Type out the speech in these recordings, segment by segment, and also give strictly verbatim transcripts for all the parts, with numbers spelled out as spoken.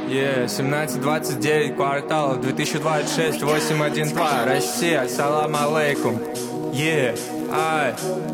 Yeah, семнадцать двадцать девять кварталов, две тысячи двадцать шесть, восемь один два, Россия, салам алейкум. Yeah, ай,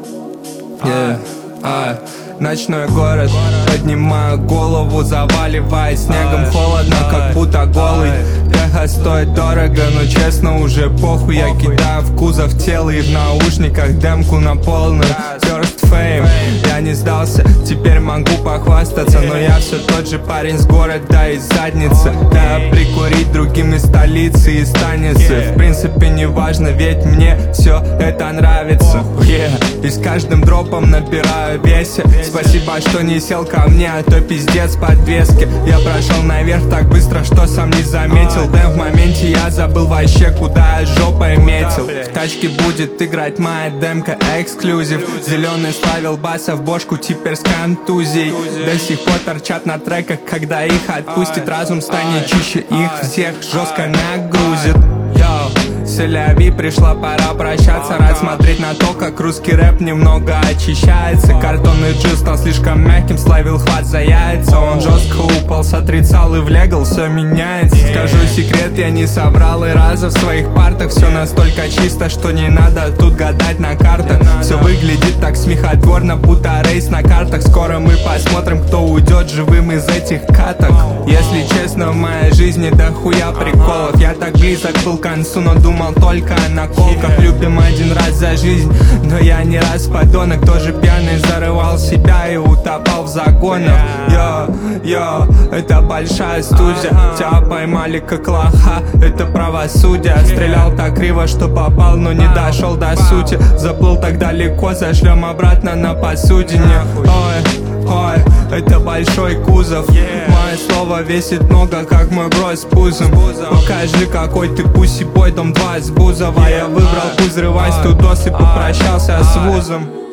yeah, ай. Ночной город, поднимаю голову, заваливаясь снегом. Холодно, как будто голый. Эхо стоит дорого, но честно уже похуй. Я кидаю в кузов тело и в наушниках демку на полную. First fame, я не сдался, теперь могу похвастаться. Но я все тот же парень с города из задницы. Да, прикурить другим из столицы и станицы. В принципе не важно, ведь мне все это нравится. Yeah. И с каждым дропом набираю весе. Спасибо, что не сел ко мне, а то пиздец подвески. Я прошел наверх так быстро, что сам не заметил. Да, в моменте я забыл вообще, куда я жопой метил. В тачке будет играть моя демка эксклюзив. Зеленый ставил баса в бошку, теперь с контузией. До сих пор торчат на треках, когда их отпустит разум, станет чище, их всех жестко нагрузит. Йоу, селяви, пришла пора прощаться. Рад смотреть на то, как русский рэп немного очищается. Картонный джин стал слишком мягким, словил хват за яйца. Он жестко упал, сотрицал и в легал, все меняется. Скажу секрет, я не собрал и раза в своих партах. Все настолько чисто, что не надо тут гадать на картах. Все выглядит так смехотворно, будто рейс на картах. Скоро мы посмотрим, кто уйдет живым из этих каток. Если честно, в моей жизни дохуя приколов. Я так близок был к концу, но думал только о наколках. Любим один раз за жизнь, но я не раз подонок. Тоже пьяный зарывал себя и утопал в загонах. Йо, йо, это большая студия. Тебя поймали как лоха, это правосудие. Стрелял так криво, что попал, но не дошел до сути. Заплыл так далеко, зашлем обратно на посудине. Ой, ой, это большой кузов. Мое слово весит много, как мой бро с пузом. Покажи, какой ты пуси бой, дом два с Бузова. Я выбрал пусть взрывать тудос и попрощался с вузом.